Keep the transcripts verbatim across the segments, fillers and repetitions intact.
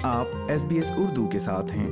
آپ S B S Urdu کے ساتھ ہیں۔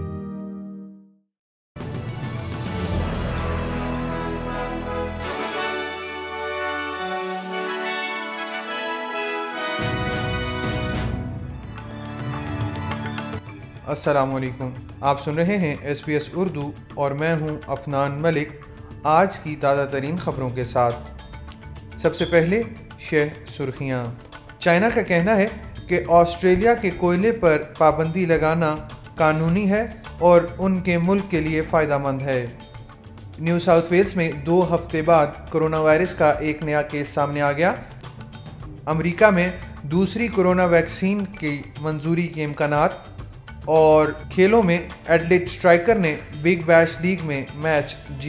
السلام علیکم، آپ سن رہے ہیں ایس بی ایس اردو اور میں ہوں عفنان ملک۔ آج کی تازہ ترین خبروں کے ساتھ سب سے پہلے شہ سرخیاں۔ چائنا کا کہنا ہے کہ آسٹریلیا کے کوئلے پر پابندی لگانا قانونی ہے اور ان کے ملک کے لیے فائدہ مند ہے۔ نیو ساؤتھ ویلز میں دو ہفتے بعد کرونا وائرس کا ایک نیا کیس سامنے آ گیا۔ امریکہ میں دوسری کرونا ویکسین کی منظوری کے امکانات، اور کھیلوں میں ایڈلیڈ اسٹرائکر نے بگ بیش لیگ میں میچ جیتا۔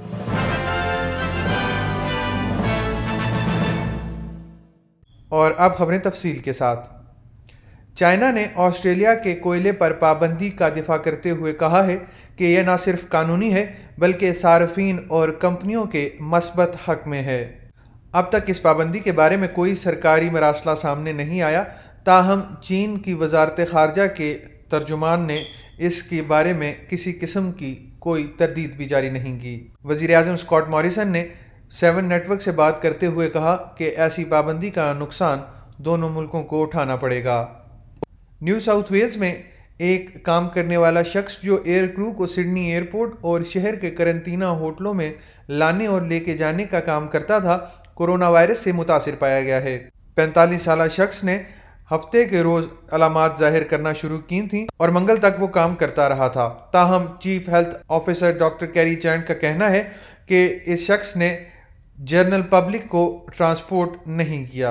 اور اب خبریں تفصیل کے ساتھ۔ چائنا نے آسٹریلیا کے کوئلے پر پابندی کا دفاع کرتے ہوئے کہا ہے کہ یہ نہ صرف قانونی ہے بلکہ صارفین اور کمپنیوں کے مثبت حق میں ہے۔ اب تک اس پابندی کے بارے میں کوئی سرکاری مراسلہ سامنے نہیں آیا، تاہم چین کی وزارت خارجہ کے ترجمان نے اس کے بارے میں کسی قسم کی کوئی تردید بھی جاری نہیں کی۔ وزیر اعظم اسکاٹ موریسن نے سیون نیٹ ورک سے بات کرتے ہوئے کہا کہ ایسی پابندی کا نقصان دونوں ملکوں کو اٹھانا پڑے گا۔ نیو ساؤتھ ویلز میں ایک کام کرنے والا شخص جو ایئر کرو کو سڈنی ایئرپورٹ اور شہر کے قرنطینہ ہوٹلوں میں لانے اور لے کے جانے کا کام کرتا تھا، کورونا وائرس سے متاثر پایا گیا ہے۔ پینتالیس سالہ شخص نے ہفتے کے روز علامات ظاہر کرنا شروع کی تھیں اور منگل تک وہ کام کرتا رہا تھا، تاہم chief health officer doctor Kerry Chant کا کہنا ہے کہ اس شخص نے جنرل پبلک کو ٹرانسپورٹ نہیں کیا۔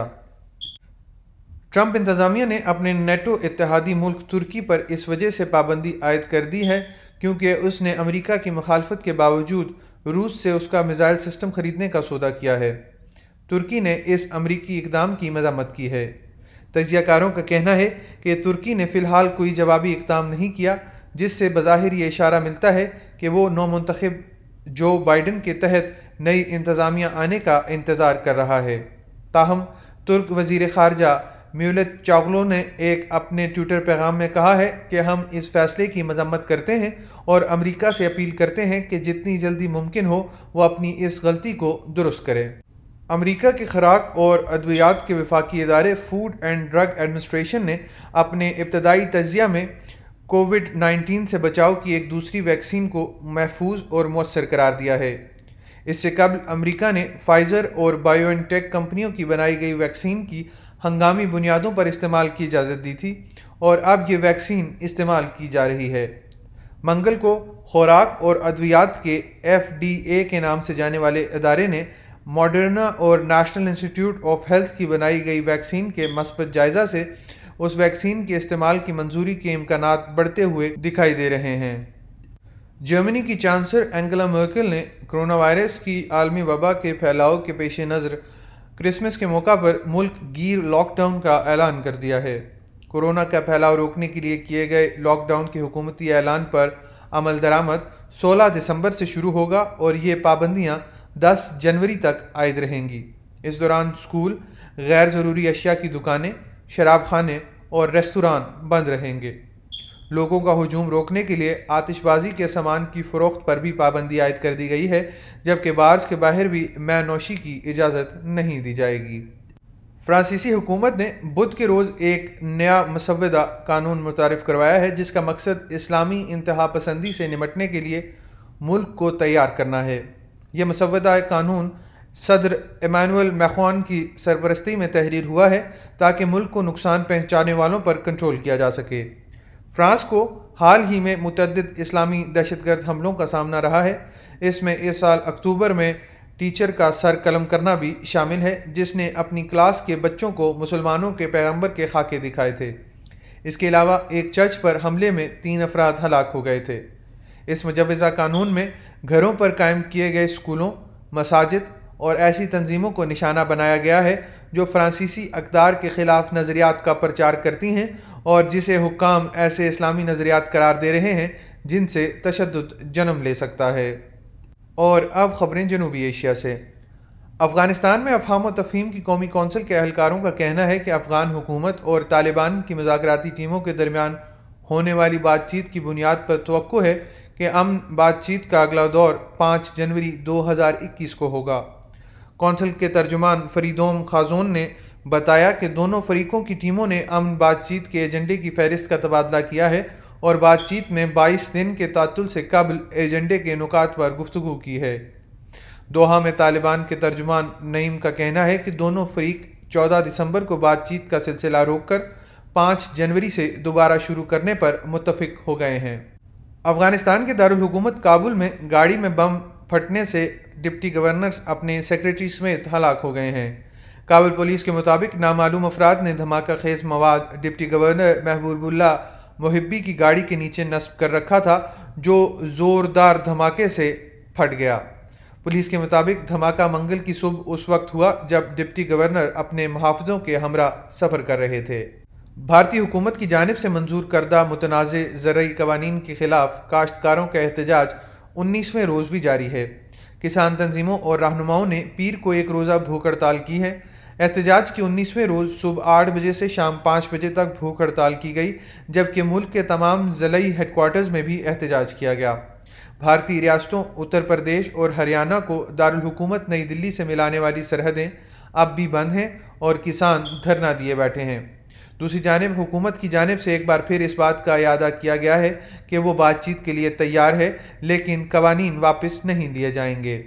ٹرمپ انتظامیہ نے اپنے نیٹو اتحادی ملک ترکی پر اس وجہ سے پابندی عائد کر دی ہے کیونکہ اس نے امریکہ کی مخالفت کے باوجود روس سے اس کا میزائل سسٹم خریدنے کا سودا کیا ہے۔ ترکی نے اس امریکی اقدام کی مذمت کی ہے۔ تجزیہ کاروں کا کہنا ہے کہ ترکی نے فی الحال کوئی جوابی اقدام نہیں کیا، جس سے بظاہر یہ اشارہ ملتا ہے کہ وہ نو منتخب جو بائیڈن کے تحت نئی انتظامیہ آنے کا انتظار کر رہا ہے۔ تاہم ترک وزیر خارجہ میولت چاغلو نے ایک اپنے ٹویٹر پیغام میں کہا ہے کہ ہم اس فیصلے کی مذمت کرتے ہیں اور امریکہ سے اپیل کرتے ہیں کہ جتنی جلدی ممکن ہو وہ اپنی اس غلطی کو درست کرے۔ امریکہ کے خوراک اور ادویات کے وفاقی ادارے فوڈ اینڈ ڈرگ ایڈمنسٹریشن نے اپنے ابتدائی تجزیہ میں کووڈ نائنٹین سے بچاؤ کی ایک دوسری ویکسین کو محفوظ اور مؤثر قرار دیا ہے۔ اس سے قبل امریکہ نے فائزر اور بائیو این ٹیک کمپنیوں کی بنائی گئی ویکسین کی ہنگامی بنیادوں پر استعمال کی اجازت دی تھی اور اب یہ ویکسین استعمال کی جا رہی ہے۔ منگل کو خوراک اور ادویات کے ایف ڈی اے کے نام سے جانے والے ادارے نے ماڈرنا اور نیشنل انسٹی ٹیوٹ آف ہیلتھ کی بنائی گئی ویکسین کے مثبت جائزہ سے اس ویکسین کے استعمال کی منظوری کے امکانات بڑھتے ہوئے دکھائی دے رہے ہیں۔ جرمنی کی چانسلر اینگلا مرکل نے کرونا وائرس کی عالمی وبا کے پھیلاؤ کے پیش نظر کرسمس کے موقع پر ملک گیر لاک ڈاؤن کا اعلان کر دیا ہے۔ کورونا کا پھیلاؤ روکنے کے لیے کیے گئے لاک ڈاؤن کے حکومتی اعلان پر عمل درآمد سولہ دسمبر سے شروع ہوگا اور یہ پابندیاں دس جنوری تک عائد رہیں گی۔ اس دوران اسکول، غیر ضروری اشیاء کی دکانیں، شراب خانے اور ریستوران بند رہیں گے۔ لوگوں کا ہجوم روکنے کے لیے آتش بازی کے سامان کی فروخت پر بھی پابندی عائد کر دی گئی ہے، جبکہ بارز کے باہر بھی مے نوشی کی اجازت نہیں دی جائے گی۔ فرانسیسی حکومت نے بدھ کے روز ایک نیا مسودہ قانون متعارف کروایا ہے جس کا مقصد اسلامی انتہا پسندی سے نمٹنے کے لیے ملک کو تیار کرنا ہے۔ یہ مسودہ قانون صدر ایمانوئل میخوان کی سرپرستی میں تحریر ہوا ہے تاکہ ملک کو نقصان پہنچانے والوں پر کنٹرول کیا جا سکے۔ فرانس کو حال ہی میں متعدد اسلامی دہشت گرد حملوں کا سامنا رہا ہے۔ اس میں اس سال اکتوبر میں ٹیچر کا سر قلم کرنا بھی شامل ہے جس نے اپنی کلاس کے بچوں کو مسلمانوں کے پیغمبر کے خاکے دکھائے تھے۔ اس کے علاوہ ایک چرچ پر حملے میں تین افراد ہلاک ہو گئے تھے۔ اس مجوزہ قانون میں گھروں پر قائم کیے گئے اسکولوں، مساجد اور ایسی تنظیموں کو نشانہ بنایا گیا ہے جو فرانسیسی اقدار کے خلاف نظریات کا پرچار کرتی ہیں اور جسے حکام ایسے اسلامی نظریات قرار دے رہے ہیں جن سے تشدد جنم لے سکتا ہے۔ اور اب خبریں جنوبی ایشیا سے۔ افغانستان میں افہام و تفہیم کی قومی کونسل کے اہلکاروں کا کہنا ہے کہ افغان حکومت اور طالبان کی مذاکراتی ٹیموں کے درمیان ہونے والی بات چیت کی بنیاد پر توقع ہے کہ امن بات چیت کا اگلا دور پانچ جنوری دو ہزار اکیس کو ہوگا۔ کونسل کے ترجمان فریدوم خازون نے بتایا کہ دونوں فریقوں کی ٹیموں نے امن بات چیت کے ایجنڈے کی فہرست کا تبادلہ کیا ہے اور بات چیت میں بائیس دن کے تعطل سے قبل ایجنڈے کے نکات پر گفتگو کی ہے۔ دوحہ میں طالبان کے ترجمان نعیم کا کہنا ہے کہ دونوں فریق چودہ دسمبر کو بات چیت کا سلسلہ روک کر پانچ جنوری سے دوبارہ شروع کرنے پر متفق ہو گئے ہیں۔ افغانستان کے دارالحکومت کابل میں گاڑی میں بم پھٹنے سے ڈپٹی گورنر اپنے سیکریٹری سمیت ہلاک ہو گئے ہیں۔ کابل پولیس کے مطابق نامعلوم افراد نے دھماکہ خیز مواد ڈپٹی گورنر محبوب اللہ محبی کی گاڑی کے نیچے نصب کر رکھا تھا جو زوردار دھماکے سے پھٹ گیا۔ پولیس کے مطابق دھماکہ منگل کی صبح اس وقت ہوا جب ڈپٹی گورنر اپنے محافظوں کے ہمراہ سفر کر رہے تھے۔ بھارتی حکومت کی جانب سے منظور کردہ متنازع زرعی قوانین کے خلاف کاشتکاروں کا احتجاج انیسویں روز بھی جاری ہے۔ کسان تنظیموں اور رہنماؤں نے پیر کو ایک روزہ بھوک ہڑتال کی ہے۔ احتجاج کی انیسویں روز صبح آٹھ بجے سے شام پانچ بجے تک بھوک ہڑتال کی گئی، جبکہ ملک کے تمام ضلعی ہیڈ کوارٹرز میں بھی احتجاج کیا گیا۔ بھارتی ریاستوں اتر پردیش اور ہریانہ کو دارالحکومت نئی دلی سے ملانے والی سرحدیں اب بھی بند ہیں اور کسان دھرنا دیے بیٹھے ہیں۔ دوسری جانب حکومت کی جانب سے ایک بار پھر اس بات کا اعادہ کیا گیا ہے کہ وہ بات چیت کے لیے تیار ہے، لیکن قوانین واپس نہیں لیے جائیں گے۔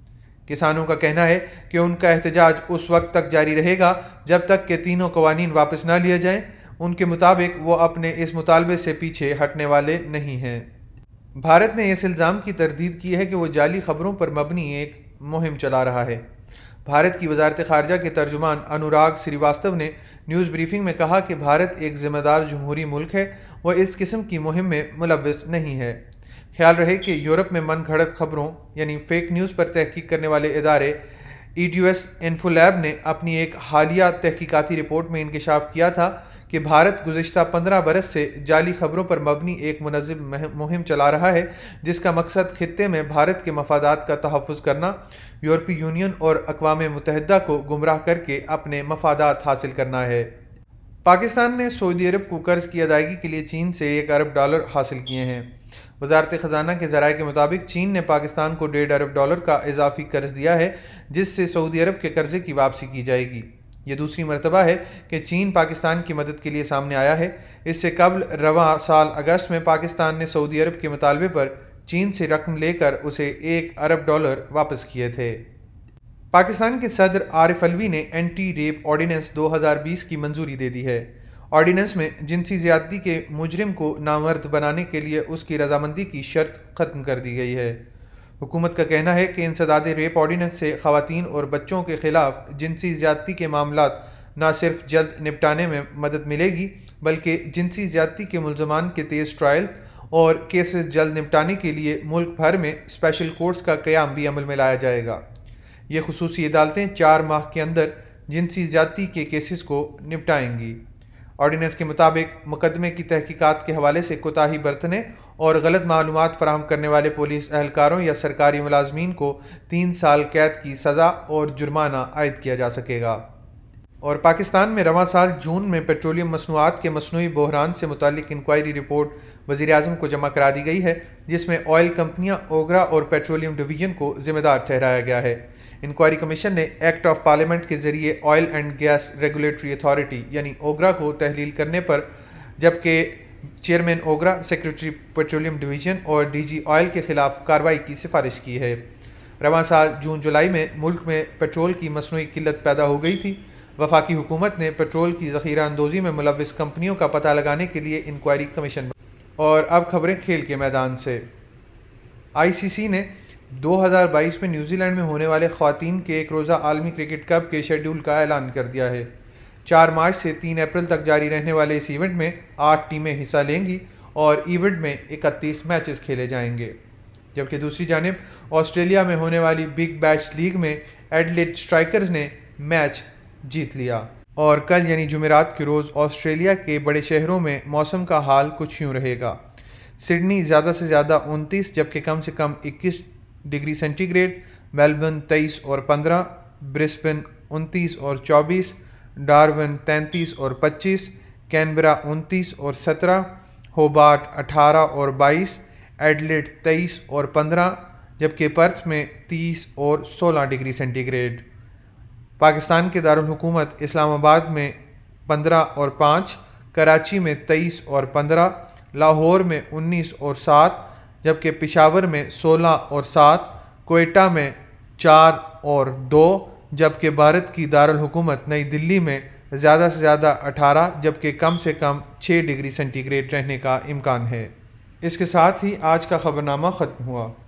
کسانوں کا کہنا ہے کہ ان کا احتجاج اس وقت تک جاری رہے گا جب تک کہ تینوں قوانین واپس نہ لیے جائیں۔ ان کے مطابق وہ اپنے اس مطالبے سے پیچھے ہٹنے والے نہیں ہیں۔ بھارت نے اس الزام کی تردید کی ہے کہ وہ جعلی خبروں پر مبنی ایک مہم چلا رہا ہے۔ بھارت کی وزارت خارجہ کے ترجمان انوراگ سریواستو نے نیوز بریفنگ میں کہا کہ بھارت ایک ذمہ دار جمہوری ملک ہے، وہ اس قسم کی مہم میں ملوث نہیں ہے۔ خیال رہے کہ یورپ میں من گھڑت خبروں یعنی فیک نیوز پر تحقیق کرنے والے ادارے ایڈیوس انفولیب نے اپنی ایک حالیہ تحقیقاتی رپورٹ میں انکشاف کیا تھا کہ بھارت گزشتہ پندرہ برس سے جعلی خبروں پر مبنی ایک منظم مہم چلا رہا ہے جس کا مقصد خطے میں بھارت کے مفادات کا تحفظ کرنا، یورپی یونین اور اقوام متحدہ کو گمراہ کر کے اپنے مفادات حاصل کرنا ہے۔ پاکستان نے سعودی عرب کو قرض کی ادائیگی کے لیے چین سے ایک ارب ڈالر حاصل کیے ہیں۔ وزارت خزانہ کے ذرائع کے مطابق چین نے پاکستان کو ڈیڑھ ارب ڈالر کا اضافی قرض دیا ہے جس سے سعودی عرب کے قرضے کی واپسی کی جائے گی۔ یہ دوسری مرتبہ ہے کہ چین پاکستان کی مدد کے لیے سامنے آیا ہے۔ اس سے قبل رواں سال اگست میں پاکستان نے سعودی عرب کے مطالبے پر چین سے رقم لے کر اسے ایک ارب ڈالر واپس کیے تھے۔ پاکستان کے صدر عارف علوی نے اینٹی ریپ آرڈیننس دو ہزار بیس کی منظوری دے دی ہے۔ آرڈیننس میں جنسی زیادتی کے مجرم کو نامرد بنانے کے لیے اس کی رضامندی کی شرط ختم کر دی گئی ہے۔ حکومت کا کہنا ہے کہ انسداد ریپ آرڈیننس سے خواتین اور بچوں کے خلاف جنسی زیادتی کے معاملات نہ صرف جلد نپٹانے میں مدد ملے گی بلکہ جنسی زیادتی کے ملزمان کے تیز ٹرائل اور کیسز جلد نپٹانے کے لیے ملک بھر میں اسپیشل کورٹس کا قیام بھی عمل میں لایا جائے گا۔ یہ خصوصی عدالتیں چار ماہ کے اندر جنسی زیادتی کے کیسز کو نپٹائیں گی۔ آرڈیننس کے مطابق مقدمے کی تحقیقات کے حوالے سے کوتاہی برتنے اور غلط معلومات فراہم کرنے والے پولیس اہلکاروں یا سرکاری ملازمین کو تین سال قید کی سزا اور جرمانہ عائد کیا جا سکے گا۔ اور پاکستان میں رواں سال جون میں پیٹرولیم مصنوعات کے مصنوعی بحران سے متعلق انکوائری رپورٹ وزیر اعظم کو جمع کرا دی گئی ہے جس میں آئل کمپنیاں اوگرا اور پیٹرولیم ڈویژن کو ذمہ دار ٹھہرایا گیا ہے۔ انکوائری کمیشن نے ایکٹ آف پارلیمنٹ کے ذریعے oil and gas regulatory authority یعنی اوگرا کو تحلیل کرنے پر، جبکہ chairman OGRA, secretary petroleum division اور ڈی جی آئل کے خلاف کارروائی کی سفارش کی ہے۔ رواں سال جون جولائی میں ملک میں پیٹرول کی مصنوعی قلت پیدا ہو گئی تھی۔ وفاقی حکومت نے پیٹرول کی ذخیرہ اندوزی میں ملوث کمپنیوں کا پتہ لگانے کے لیے انکوائری کمیشن۔ اور اب خبریں کھیل کے میدان سے۔ آئی سی سی نے دو ہزار بائیس میں نیوزی لینڈ میں ہونے والے خواتین کے ایک روزہ عالمی کرکٹ کپ کے شیڈول کا اعلان کر دیا ہے۔ چار مارچ سے تین اپریل تک جاری رہنے والے اس ایونٹ میں آٹھ ٹیمیں حصہ لیں گی اور ایونٹ میں اکتیس میچز کھیلے جائیں گے، جبکہ دوسری جانب آسٹریلیا میں ہونے والی بگ بیش لیگ میں ایڈلیڈ اسٹرائکرز نے میچ جیت لیا۔ اور کل یعنی جمعرات کے روز آسٹریلیا کے بڑے شہروں میں موسم کا حال کچھ یوں رہے گا۔ سڈنی زیادہ سے زیادہ انتیس جبکہ کم سے کم اکیس ڈگری سینٹی گریڈ، میلبرن تیئیس اور پندرہ، برسبن انتیس اور چوبیس، ڈارون تینتیس اور پچیس، کینبرا انتیس اور سترہ، ہوبارٹ اٹھارہ اور بائیس، ایڈلیڈ تیئیس اور پندرہ، جبکہ پرتھ میں تیس اور سولہ ڈگری سینٹی گریڈ۔ پاکستان کے دارالحکومت اسلام آباد میں پندرہ اور پانچ، کراچی میں تیئیس اور پندرہ، لاہور میں انیس اور سات، جبکہ پشاور میں سولہ اور سات، کوئٹہ میں چار اور دو، جبکہ بھارت کی دارالحکومت نئی دلی میں زیادہ سے زیادہ اٹھارہ جبکہ کم سے کم چھ ڈگری سینٹی گریڈ رہنے کا امکان ہے۔ اس کے ساتھ ہی آج کا خبرنامہ ختم ہوا۔